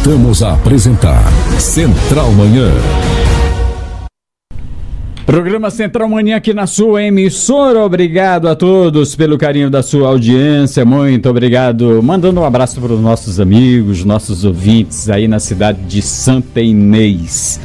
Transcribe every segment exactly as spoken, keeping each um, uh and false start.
Voltamos a apresentar Central Manhã. Programa Central Manhã aqui na sua emissora. Obrigado a todos pelo carinho da sua audiência. Muito obrigado. Mandando um abraço para os nossos amigos, nossos ouvintes aí na cidade de Santa Inês.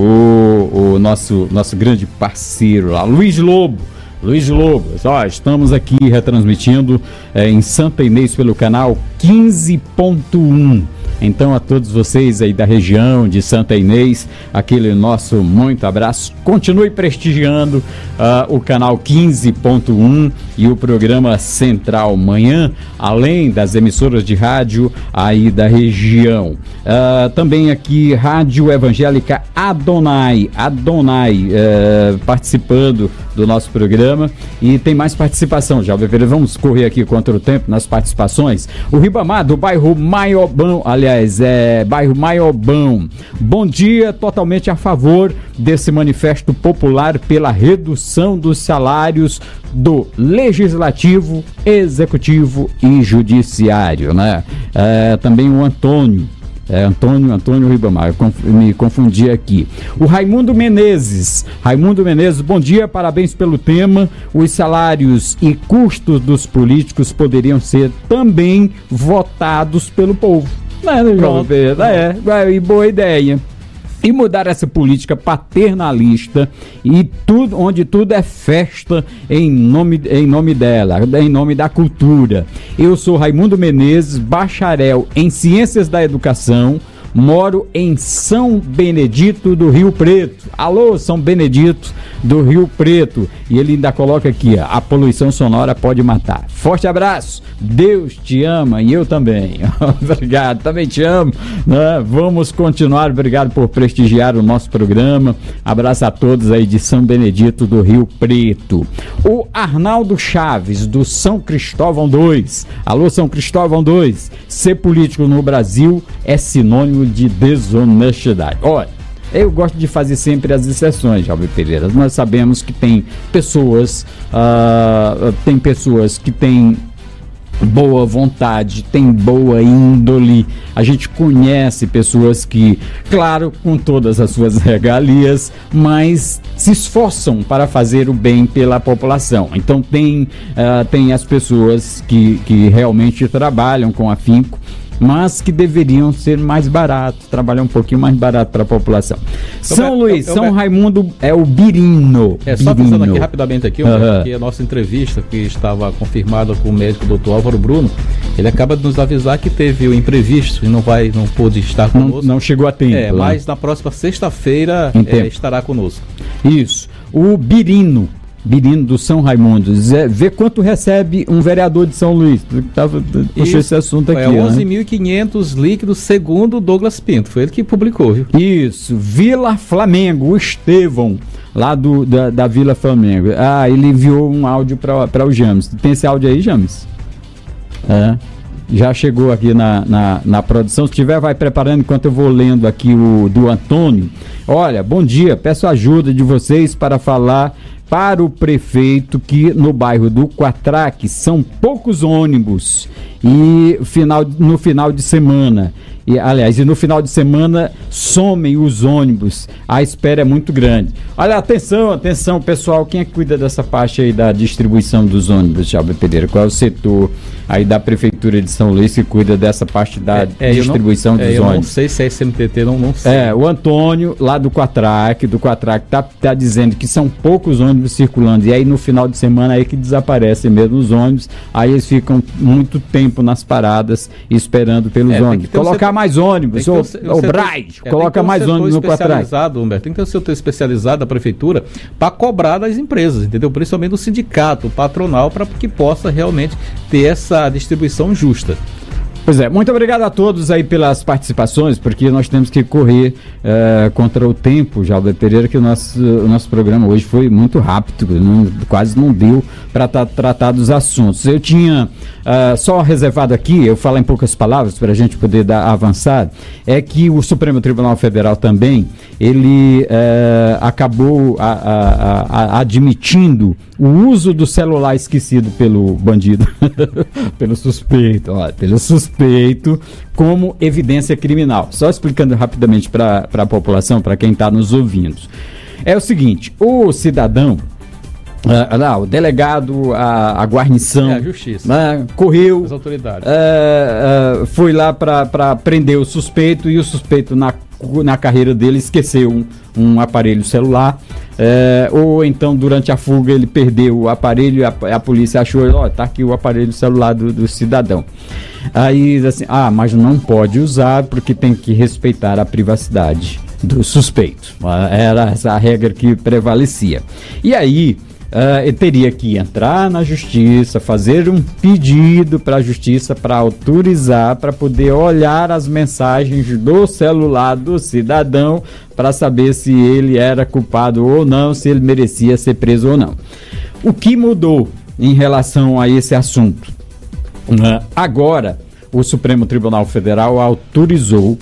O, o nosso, nosso grande parceiro lá, Luiz Lobo. Luiz Lobo, ó, estamos aqui retransmitindo é, em Santa Inês pelo canal quinze ponto um. Então, a todos vocês aí da região de Santa Inês, aquele nosso muito abraço. Continue prestigiando uh, o canal quinze ponto um e o programa Central Manhã, além das emissoras de rádio aí da região. Uh, também aqui, Rádio Evangélica Adonai, Adonai uh, participando do nosso programa. E tem mais participação, já vamos correr aqui contra o tempo nas participações. O Ribamar, do bairro Maiobão, aliás, é bairro Maiobão. Bom dia, totalmente a favor desse manifesto popular pela redução dos salários do Legislativo, Executivo e Judiciário, né? É, também o Antônio. É, Antônio, Antônio Ribamar, eu conf, me confundi aqui. O Raimundo Menezes, Raimundo Menezes, bom dia, parabéns pelo tema. Os salários e custos dos políticos poderiam ser também votados pelo povo. Não, não, é, é, boa ideia. E mudar essa política paternalista e tudo, onde tudo é festa em nome, em nome dela, em nome da cultura. Eu sou Raimundo Menezes, bacharel em Ciências da Educação, moro em São Benedito do Rio Preto. Alô, São Benedito do Rio Preto. E ele ainda coloca aqui, ó, a poluição sonora pode matar. Forte abraço, Deus te ama e eu também. Obrigado, também te amo, né? Vamos continuar, obrigado por prestigiar o nosso programa. Abraço a todos aí de São Benedito do Rio Preto. O Arnaldo Chaves, do São Cristóvão dois. Alô, São Cristóvão dois. Ser político no Brasil é sinônimo de desonestidade. Olha, eu gosto de fazer sempre as exceções, Jalber Pereira. Nós sabemos que tem pessoas, uh, tem pessoas que têm boa vontade, tem boa índole. A gente conhece pessoas que, claro, com todas as suas regalias, mas se esforçam para fazer o bem pela população. Então tem, uh, tem as pessoas que, que realmente trabalham com afinco, mas que deveriam ser mais baratos, trabalhar um pouquinho mais barato para a população. Então, São Luís, eu, eu, São eu, Raimundo é o Birino. É, só Birino. pensando aqui rapidamente aqui, uhum. que a nossa entrevista que estava confirmada com o médico doutor Álvaro Bruno, ele acaba de nos avisar que teve o imprevisto e não vai, não pôde estar conosco. Não, não chegou a tempo. É, mas na próxima sexta-feira é, estará conosco. Isso. O Birino. Birino do São Raimundo, Zé, vê quanto recebe um vereador de São Luís. Tava, puxei esse assunto aqui. É onze mil e quinhentos né? líquidos, segundo Douglas Pinto. Foi ele que publicou, viu? Isso. Vila Flamengo, o Estevão, lá do, da, da Vila Flamengo. Ah, ele enviou um áudio para o James. Tem esse áudio aí, James? É. Já chegou aqui na, na, na produção. Se tiver, vai preparando enquanto eu vou lendo aqui o do Antônio. Olha, bom dia. Peço ajuda de vocês para falar para o prefeito que no bairro do Quatraque são poucos ônibus e final, no final de semana, e, aliás, e no final de semana somem os ônibus, a espera é muito grande. Olha, atenção, atenção pessoal, quem é que cuida dessa parte aí da distribuição dos ônibus, Jalber Pereira? Qual é o setor aí da Prefeitura de São Luís que cuida dessa parte da é, é, distribuição não, dos é, eu ônibus? Eu não sei se é S M T T, não, não sei. É, o Antônio, lá do Quatraque, do Quatraque, tá, tá dizendo que são poucos ônibus circulando, e aí no final de semana aí que desaparecem mesmo os ônibus, aí eles ficam muito tempo nas paradas esperando pelos é, ônibus. Colocar um setor, mais ônibus, ou um, o Braz, é, coloca mais um ônibus no Quatraque. Humberto, tem que ter um setor especializado da Prefeitura para cobrar das empresas, entendeu? Principalmente do sindicato, patronal, para que possa realmente ter essa distribuição justa. Pois é, muito obrigado a todos aí pelas participações, porque nós temos que correr uh, contra o tempo, Jalber Pereira, que o nosso, o nosso programa hoje foi muito rápido, não, quase não deu para tra- tratar dos assuntos. Eu tinha uh, só reservado aqui, eu falo em poucas palavras para a gente poder dar, avançar, é que o Supremo Tribunal Federal também, ele uh, acabou a, a, a, admitindo o uso do celular esquecido pelo bandido, pelo suspeito, ó, pelo suspeito, como evidência criminal. Só explicando rapidamente para a população, para quem está nos ouvindo. É o seguinte, o cidadão, Uh, lá, o delegado, a, a guarnição, é, a justiça, uh, correu, as autoridades, uh, uh, foi lá para prender o suspeito e o suspeito na, na carreira dele esqueceu um, um aparelho celular, uh, ou então durante a fuga ele perdeu o aparelho, a, a polícia achou, ó, tá aqui o aparelho celular do, do cidadão. Aí assim, ah, mas não pode usar porque tem que respeitar a privacidade do suspeito. Era essa a regra que prevalecia. E aí Uh, ele teria que entrar na justiça, fazer um pedido para a justiça para autorizar, para poder olhar as mensagens do celular do cidadão para saber se ele era culpado ou não, se ele merecia ser preso ou não. O que mudou em relação a esse assunto? Uh, agora, o Supremo Tribunal Federal autorizou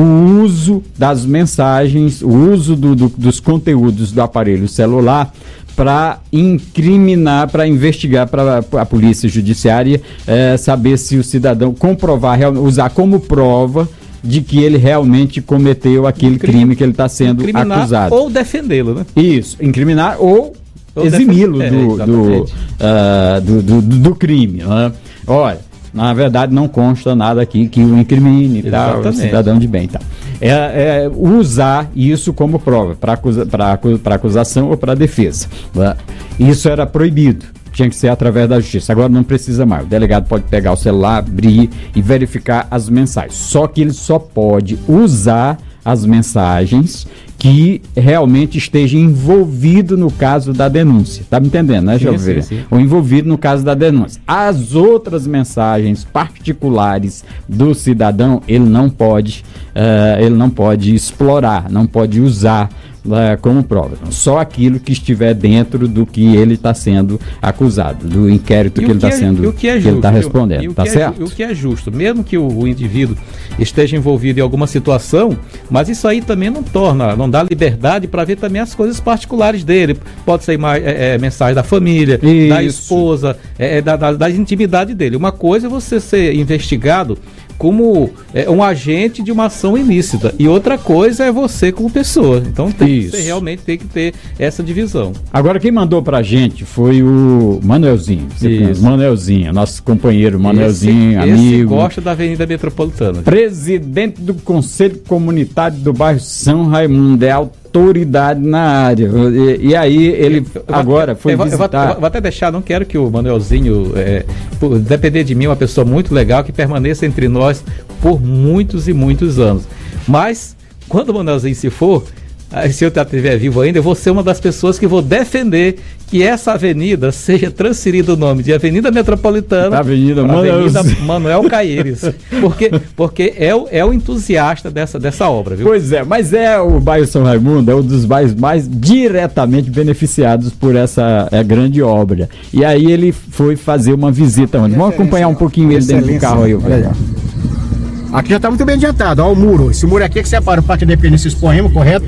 o uso das mensagens, o uso do, do, dos conteúdos do aparelho celular para incriminar, para investigar, para a polícia judiciária é, saber se o cidadão comprovar, usar como prova de que ele realmente cometeu aquele crime, crime que ele está sendo acusado. Ou defendê-lo, né? Isso, incriminar ou, ou eximi-lo do, é, do, uh, do, do, do, do crime. Né? Olha, na verdade não consta nada aqui que o incrimine, tá? O cidadão de bem, tá? É, é usar isso como prova para acusa, acusação ou para defesa. Né? Isso era proibido, tinha que ser através da justiça. Agora não precisa mais. O delegado pode pegar o celular, abrir e verificar as mensagens. Só que ele só pode usar as mensagens que realmente esteja envolvido no caso da denúncia. Tá me entendendo, né, Jovem? Ou envolvido no caso da denúncia. As outras mensagens particulares do cidadão, ele não pode, uh, ele não pode explorar, não pode usar uh, como prova. Só aquilo que estiver dentro do que ele está sendo acusado, do inquérito que ele está é, sendo, o que, é que justo, ele está respondendo. o tá que é, certo? O que é justo, mesmo que o, o indivíduo esteja envolvido em alguma situação, mas isso aí também não torna, não dá liberdade para ver também as coisas particulares dele. Pode ser é, é, mensagem da família, isso. da esposa, é, da, da, da intimidade dele. Uma coisa é você ser investigado como é, um agente de uma ação ilícita, e outra coisa é você como pessoa. Então tem Isso. que ser, realmente tem que ter essa divisão. Agora quem mandou pra gente foi o Manuelzinho. Manuelzinho, nosso companheiro Manuelzinho, esse, amigo. Esse gosta da Avenida Metropolitana. Presidente do Conselho Comunitário do bairro São Raimundo, é autoridade na área. E, e aí ele eu, eu agora vou, foi eu visitar... Vou, eu vou, vou até deixar, não quero que o Manuelzinho, é, por depender de mim, uma pessoa muito legal que permaneça entre nós por muitos e muitos anos. Mas, quando o Manuelzinho se for, se eu estiver vivo ainda, eu vou ser uma das pessoas que vou defender que essa avenida seja transferida o nome de Avenida Metropolitana Avenida, Avenida Manuel Caeires, porque, porque é, o, é o entusiasta dessa, dessa obra, viu? Pois é, mas é o bairro São Raimundo, é um dos bairros mais diretamente beneficiados por essa é, grande obra. E aí ele foi fazer uma visita onde? Vamos acompanhar um pouquinho ele dentro do carro aí. Olha. Aqui já está muito bem adiantado, ó, o muro. Esse muro aqui é que separa o Parque Independência Expoema, correto?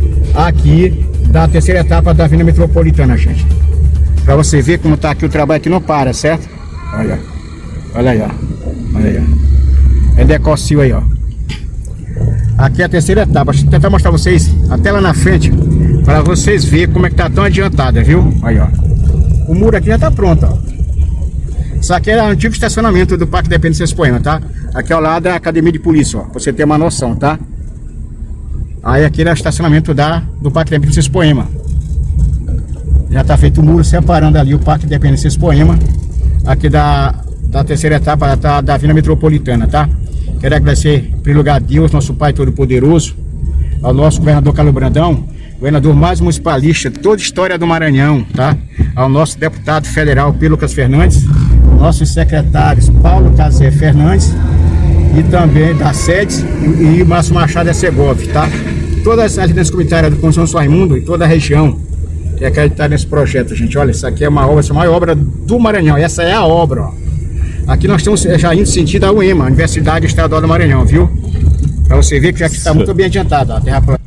Aqui da terceira etapa da Avenida Metropolitana, gente. Pra você ver como tá aqui o trabalho que não para, certo? Olha, olha aí, ó. Olha aí, ó. É decocil aí, ó. Aqui é a terceira etapa. Deixa eu tentar mostrar pra vocês até lá na frente, para vocês verem como é que tá tão adiantada, viu? Aí, ó. O muro aqui já tá pronto, ó. Isso aqui é o antigo estacionamento do Parque Independência Expoema, tá? Aqui ao lado é a Academia de Polícia, ó. Pra você ter uma noção, tá? Aí aqui é o estacionamento da, do Parque Independência Expoema. Já está feito o muro separando ali o Parque Independência Expoema, aqui da, da terceira etapa da, da Avenida Metropolitana, tá? Quero agradecer, em primeiro lugar, a Deus, nosso Pai Todo-Poderoso, ao nosso governador Carlos Brandão, governador mais municipalista de toda a história do Maranhão, tá? Ao nosso deputado federal, P. Lucas Fernandes, nossos secretários, Paulo Cazé Fernandes, e também da SEDES e, e Márcio Machado Segov, tá? Todas as residências comunitárias do Conjunto São Raimundo e toda a região que acreditar nesse projeto, gente. Olha, isso aqui é uma obra, essa é a maior obra do Maranhão. Essa é a obra, ó. Aqui nós estamos já indo sentido a U E M A, Universidade Estadual do Maranhão, viu? Pra você ver que já está muito bem adiantado, ó, a terra plana.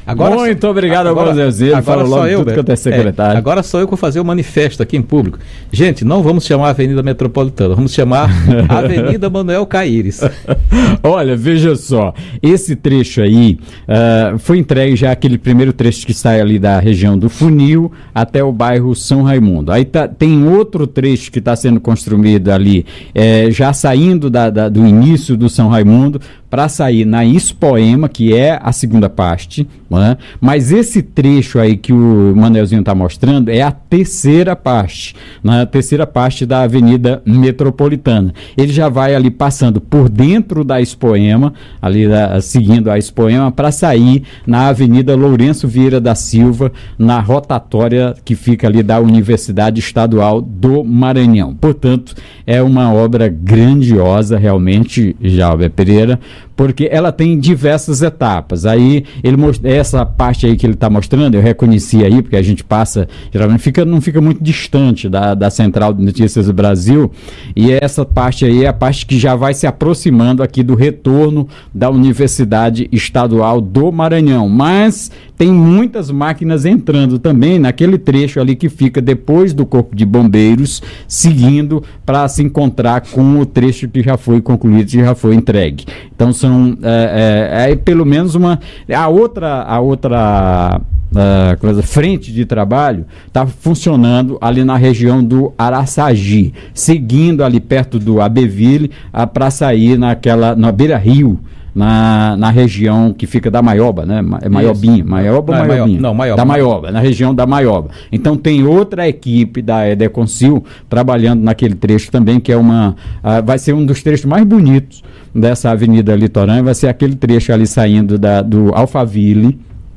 Agora, Muito obrigado agora, ao Manelzinho, ele falou logo tudo quanto é secretário. É, agora sou eu que vou fazer o manifesto aqui em público. Gente, não vamos chamar Avenida Metropolitana, vamos chamar Avenida Manuel Caíris. Olha, veja só, esse trecho aí uh, foi entregue já aquele primeiro trecho que sai ali da região do Funil até o bairro São Raimundo. Aí tá, tem outro trecho que está sendo construído ali, é, já saindo da, da, do início do São Raimundo, para sair na Expoema, que é a segunda parte, né? Mas esse trecho aí que o Manelzinho está mostrando é a terceira parte, na terceira parte da Avenida Metropolitana. Ele já vai ali passando por dentro da Expoema, ali da, seguindo a Expoema, para sair na Avenida Lourenço Vieira da Silva, na rotatória que fica ali da Universidade Estadual do Maranhão. Portanto, é uma obra grandiosa, realmente, Jalber Pereira, porque ela tem diversas etapas. Aí, ele most... essa parte aí que ele está mostrando, eu reconheci aí, porque a gente passa, geralmente fica, não fica muito distante da, da Central de Notícias do Brasil, e essa parte aí é a parte que já vai se aproximando aqui do retorno da Universidade Estadual do Maranhão. Mas tem muitas máquinas entrando também naquele trecho ali que fica depois do Corpo de Bombeiros, seguindo para se encontrar com o trecho que já foi concluído, que já foi entregue. Então são é, é, é pelo menos uma a outra a outra uh, coisa, frente de trabalho está funcionando ali na região do Araçagi, seguindo ali perto do Abbeville, uh, para sair naquela na Beira Rio, Na, na região que fica da Maioba, né? É Maiobinha, Maioba ou não, Maiobinha? Não, Maioba. Da Maioba, na região da Maioba. Então tem outra equipe da Edeconsil trabalhando naquele trecho também, que é uma, uh, vai ser um dos trechos mais bonitos dessa Avenida Litorânea, vai ser aquele trecho ali saindo da, do Alphaville,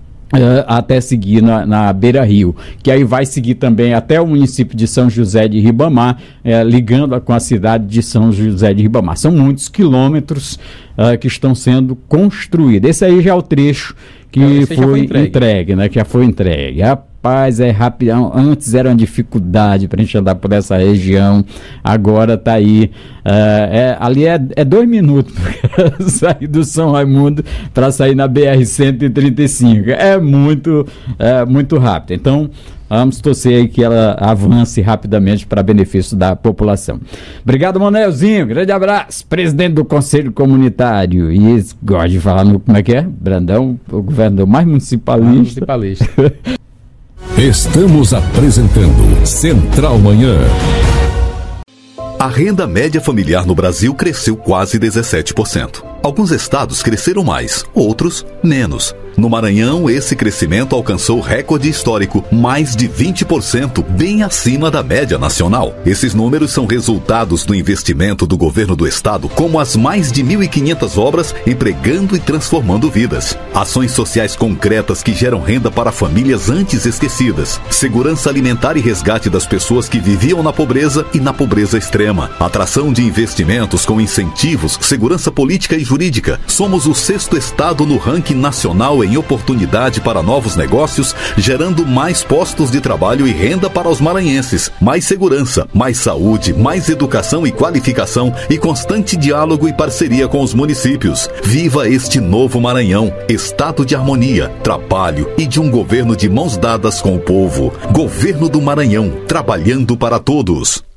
Uh, até seguir na, na Beira Rio, que aí vai seguir também até o município de São José de Ribamar, uh, ligando a, com a cidade de São José de Ribamar. São muitos quilômetros uh, que estão sendo construídos. Esse aí já é o trecho que Não, foi, foi entregue. entregue, né? Que já foi entregue. Rapaz, é rapidão. Antes era uma dificuldade para a gente andar por essa região, agora tá aí. Uh, é, ali é, é dois minutos para sair do São Raimundo para sair na B R cento e trinta e cinco. É muito, é, muito rápido. Então, vamos torcer aí que ela avance rapidamente para benefício da população. Obrigado, Manelzinho. Grande abraço. Presidente do Conselho Comunitário. E gosta de falar no, como é que é? Brandão, o governador mais municipalista. Ah, municipalista. Estamos apresentando Central Manhã. A renda média familiar no Brasil cresceu quase dezessete por cento. Alguns estados cresceram mais, outros menos. No Maranhão, esse crescimento alcançou recorde histórico, mais de vinte por cento, bem acima da média nacional. Esses números são resultados do investimento do governo do estado, como as mais de mil e quinhentas obras empregando e transformando vidas. Ações sociais concretas que geram renda para famílias antes esquecidas. Segurança alimentar e resgate das pessoas que viviam na pobreza e na pobreza extrema. Atração de investimentos com incentivos, segurança política e jurídica. Somos o sexto estado no ranking nacional em oportunidade para novos negócios, gerando mais postos de trabalho e renda para os maranhenses. Mais segurança, mais saúde, mais educação e qualificação e constante diálogo e parceria com os municípios. Viva este novo Maranhão, estado de harmonia, trabalho e de um governo de mãos dadas com o povo. Governo do Maranhão, trabalhando para todos.